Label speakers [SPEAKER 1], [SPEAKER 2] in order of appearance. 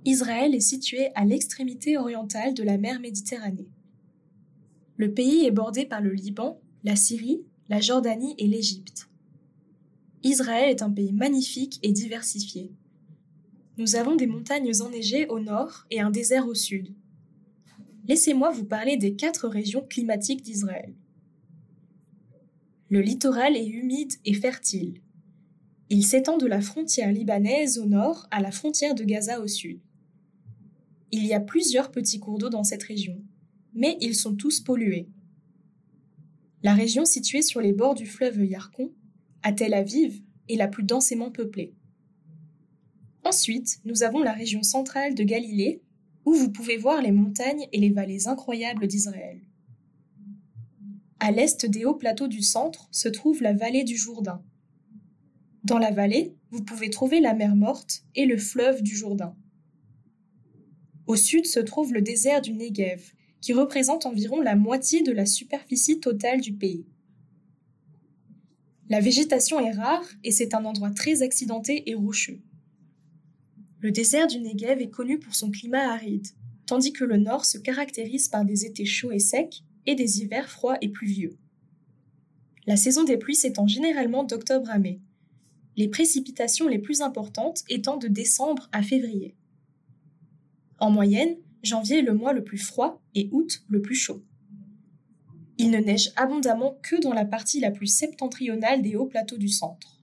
[SPEAKER 1] Israël est situé à l'extrémité orientale de la mer Méditerranée. Le pays est bordé par le Liban, la Syrie, la Jordanie et l'Égypte. Israël est un pays magnifique et diversifié. Nous avons des montagnes enneigées au nord et un désert au sud. Laissez-moi vous parler des 4 régions climatiques d'Israël. Le littoral est humide et fertile. Il s'étend de la frontière libanaise au nord à la frontière de Gaza au sud. Il y a plusieurs petits cours d'eau dans cette région, mais ils sont tous pollués. La région située sur les bords du fleuve Yarkon, à Tel Aviv, est la plus densément peuplée. Ensuite, nous avons la région centrale de Galilée, où vous pouvez voir les montagnes et les vallées incroyables d'Israël. À l'est des hauts plateaux du centre se trouve la vallée du Jourdain. Dans la vallée, vous pouvez trouver la mer Morte et le fleuve du Jourdain. Au sud se trouve le désert du Negev, qui représente environ la moitié de la superficie totale du pays. La végétation est rare et c'est un endroit très accidenté et rocheux. Le désert du Negev est connu pour son climat aride, tandis que le nord se caractérise par des étés chauds et secs et des hivers froids et pluvieux. La saison des pluies s'étend généralement d'octobre à mai, les précipitations les plus importantes étant de décembre à février. En moyenne, janvier est le mois le plus froid et août le plus chaud. Il ne neige abondamment que dans la partie la plus septentrionale des hauts plateaux du centre.